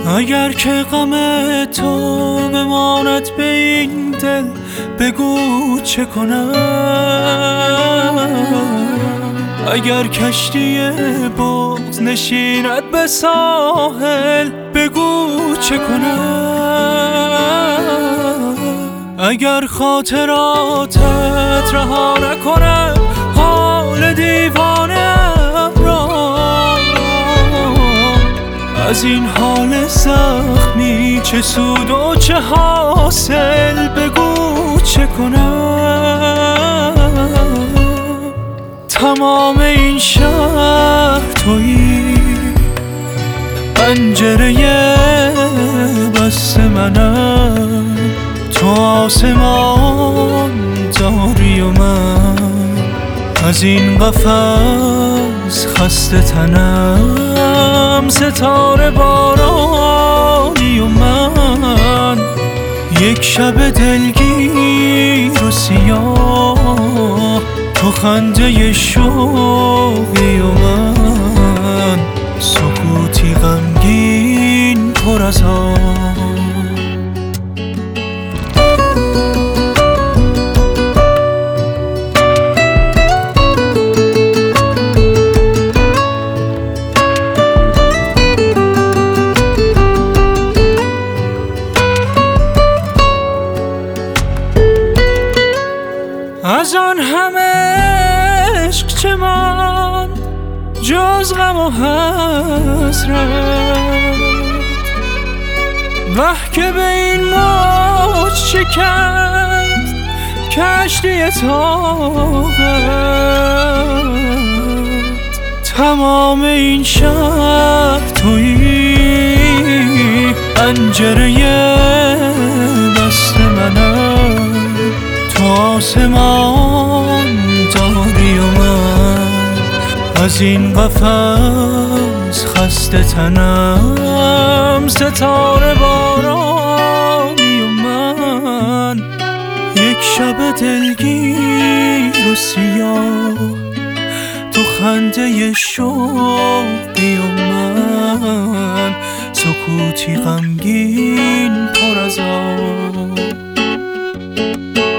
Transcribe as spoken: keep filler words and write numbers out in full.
اگر که غم تو بماند به این دل، بگو چه کنم؟ اگر کشتی بغض نشیند به ساحل، بگو چه کنم؟ اگر خاطراتت رها نکند حال دیوانه‌ام را، از این حال زخمی چه سود و چه حاصل؟ بگو چه کنم؟ تمام این شهر تویی، پنجره بسته منم، تو آسمان داری و من از این قفس خسته تنم. ستاره بارانی و من، یک شب دلگیر و سیاه، تو خنده شوقی و من سکوتی غمگین پر از آه. از آن همه عشق چه ماند جز غم و حسرت؟ وه که به این موج شکست کشتی طاقت. تمام این شهر تویی، پنجره بسته منم، تو آسمان داری و من از این قفس خسته تنم. ستاره بارانی و من، یک شب دلگیر و سیاه، تو خنده شوقی و من سکوتی غمگین پر از آه.